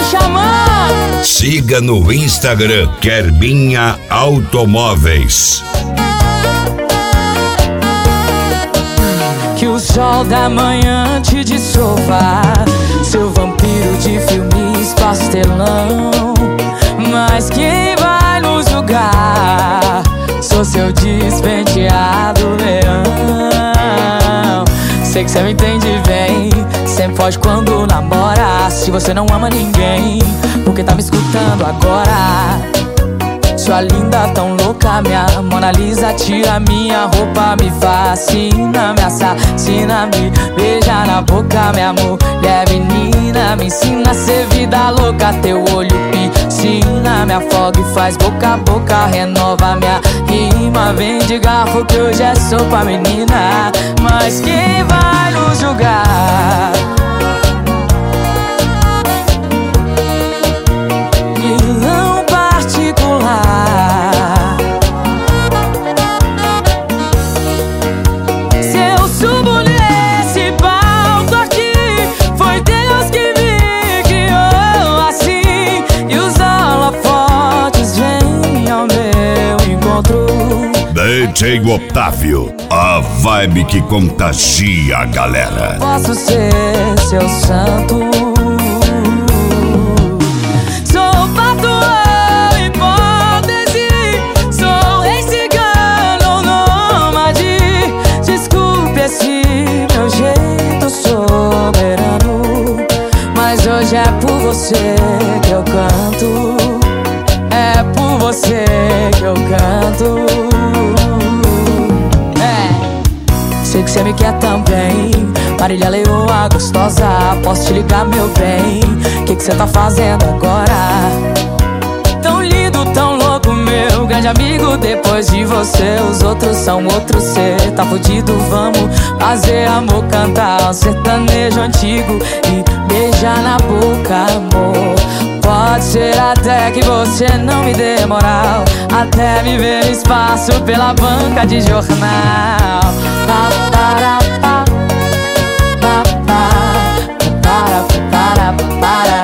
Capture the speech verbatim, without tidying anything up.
chamando. Siga no Instagram Kerbinha Automóveis. Que o sol da manhã te dissolva, seu vampiro de filmes pastelão. Mas quem vai nos julgar? Sou seu despenteado leão. Sei que cê me entende bem, sempre foge quando namora. Se você não ama ninguém, porque tá me escutando agora? Sua linda tão louca, minha Mona Lisa, tira minha roupa, me fascina, me assassina, me beija na boca, minha mulher menina, me ensina a ser vida louca, teu olho piscina, me afoga e faz boca a boca, renova minha rima, vem de garfo que hoje é sopa, menina, mas quem vai nos julgar? Vilão particular. Se eu subo nesse palco aqui, foi Deus que me guiou assim, e os holofotes vêm ao meu encontro. D J Otávio, a vibe que contagia a galera. Posso ser seu santo. Sou patrão, hipótese, sou rei cigano ou nômade. Desculpe esse meu jeito soberano, mas hoje é por você que eu canto. É por você que eu canto. Sei que cê me quer também, Marília Leoa gostosa, posso te ligar, meu bem? Que que cê tá fazendo agora? Tão lindo, tão louco, meu grande amigo. Depois de você, os outros são outros. Cê tá fudido, vamos fazer amor, cantar um sertanejo antigo e beijar na boca, amor. Pode ser até que você não me dê moral, até me ver no espaço pela banca de jornal. Pa, para, pa, pa, pa, para, para, para, para.